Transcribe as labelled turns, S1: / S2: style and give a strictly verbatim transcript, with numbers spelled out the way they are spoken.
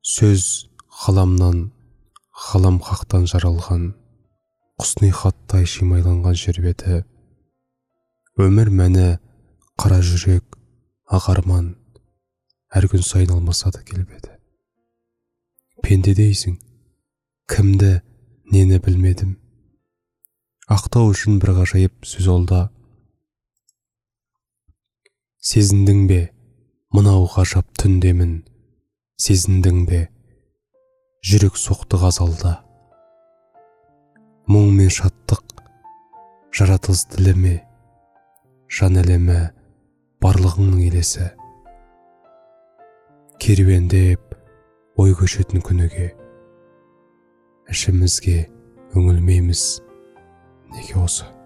S1: Сөз қаламнан, қалам қақтан жаралған, құсни хаттай шимайланған жер беті. Өмір мәні қара жүрек, ағарман, әр күн сайын алмасады келбеті. Пенде дейсің, кімді, нені білмедім. Ақтау үшін бір ғажайып сөз олда. Сезіндің бе, мынау ғажап түндемін, сезіндің бе, жүрек соқты ғазалда. Мұң мен шаттық, жаратылыс діліме, жан әлемі, барлығыңның елесі. Керуендеп, ой көшетін күніге, ішімізге үңілмейміз, неге осы?